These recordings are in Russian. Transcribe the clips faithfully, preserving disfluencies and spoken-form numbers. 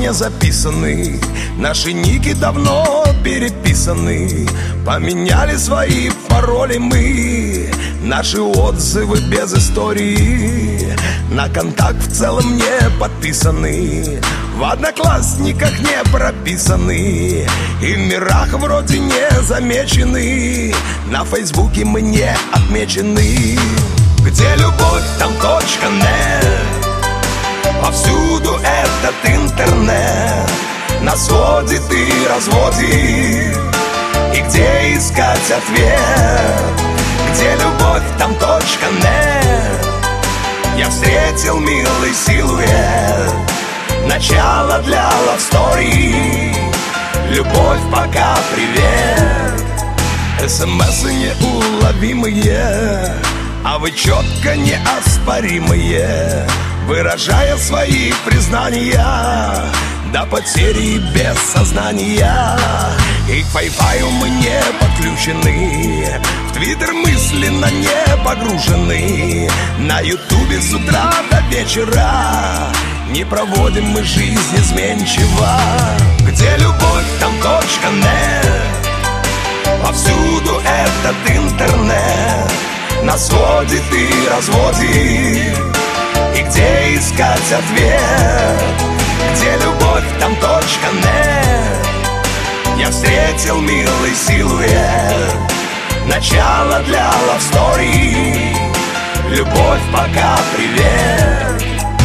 не записаны, наши ники давно переписаны. Поменяли свои пароли мы, наши отзывы без истории, на контакт в целом не подписаны, в одноклассниках не прописаны, и в мирах вроде не замечены, на фейсбуке мы не отмечены. Где любовь, там точка нет, повсюду этот интернет нас сводит и разводит. И где искать ответ? Где любовь, там точка нет. Я встретил милый силуэт, начало для love story. Любовь, пока, привет. СМСы неуловимые, а вы четко неоспоримые, выражая свои признания до потери без сознания. И к Wi-Fi мы не подключены, в Твиттер мысленно не погружены, на Ютубе с утра до вечера не проводим мы жизнь изменчиво. Где любовь, там точка нет, повсюду этот интернет нас сводит и разводит. И где искать ответ? Где любовь, там точка нет. Я встретил милый силуэт, начало для love story. Любовь, пока, привет.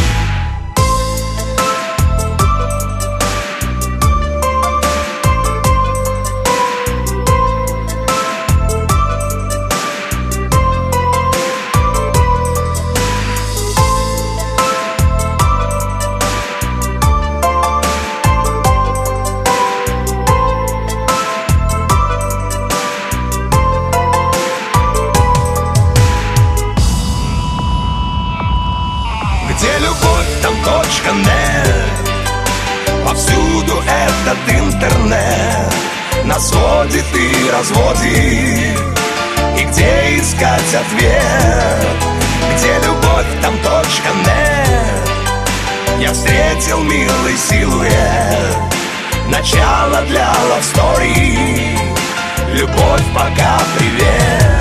Где любовь, там точка нет, повсюду этот интернет нас сводит и разводит. И где искать ответ? Где любовь, там точка нет. Я встретил милый силуэт, начало для love story. Любовь, пока, привет.